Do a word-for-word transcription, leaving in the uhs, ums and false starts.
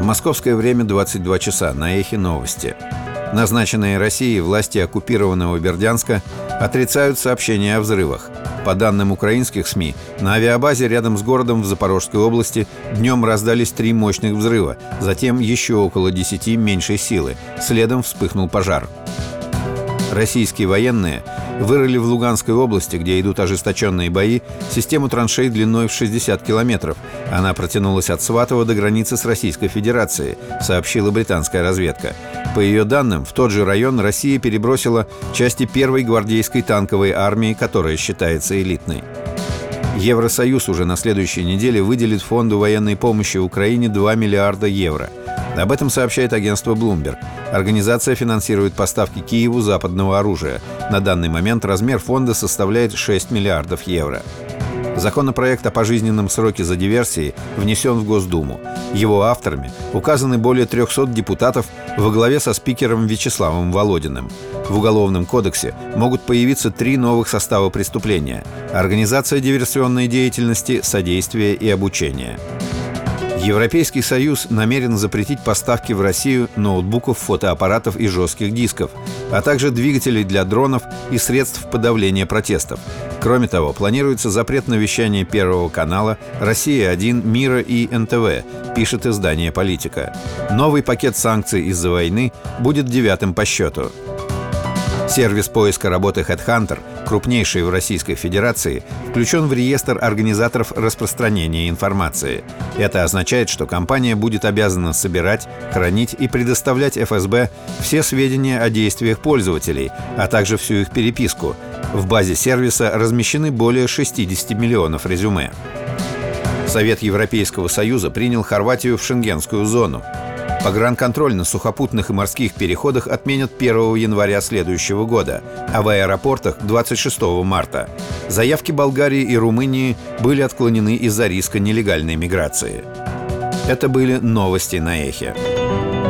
Московское время двадцать два часа. На Эхе новости. Назначенные Россией власти оккупированного Бердянска отрицают сообщения о взрывах. По данным украинских СМИ, на авиабазе рядом с городом в Запорожской области днем раздались три мощных взрыва, затем еще около десяти меньшей силы. Следом вспыхнул пожар. Российские военные вырыли в Луганской области, где идут ожесточенные бои, систему траншей длиной в шестьдесят километров. Она протянулась от Сватово до границы с Российской Федерацией, сообщила британская разведка. По ее данным, в тот же район Россия перебросила части первой гвардейской танковой армии, которая считается элитной. Евросоюз уже на следующей неделе выделит фонду военной помощи Украине два миллиарда евро. Об этом сообщает агентство Bloomberg. Организация финансирует поставки Киеву западного оружия. На данный момент размер фонда составляет шесть миллиардов евро. Законопроект о пожизненном сроке за диверсии внесен в Госдуму. Его авторами указаны более трехсот депутатов во главе со спикером Вячеславом Володиным. В Уголовном кодексе могут появиться три новых состава преступления: организация диверсионной деятельности, содействие и обучение. Европейский Союз намерен запретить поставки в Россию ноутбуков, фотоаппаратов и жестких дисков, а также двигателей для дронов и средств подавления протестов. Кроме того, планируется запрет на вещание Первого канала, Россия один, Мира и эн тэ вэ, пишет издание «Политика». Новый пакет санкций из-за войны будет девятым по счету. Сервис поиска работы HeadHunter, крупнейший в Российской Федерации, включен в реестр организаторов распространения информации. Это означает, что компания будет обязана собирать, хранить и предоставлять эф эс бэ все сведения о действиях пользователей, а также всю их переписку. В базе сервиса размещены более шестидесяти миллионов резюме. Совет Европейского Союза принял Хорватию в Шенгенскую зону. Погранконтроль на сухопутных и морских переходах отменят первого января следующего года, а в аэропортах – двадцать шестого марта. Заявки Болгарии и Румынии были отклонены из-за риска нелегальной миграции. Это были новости на Эхе.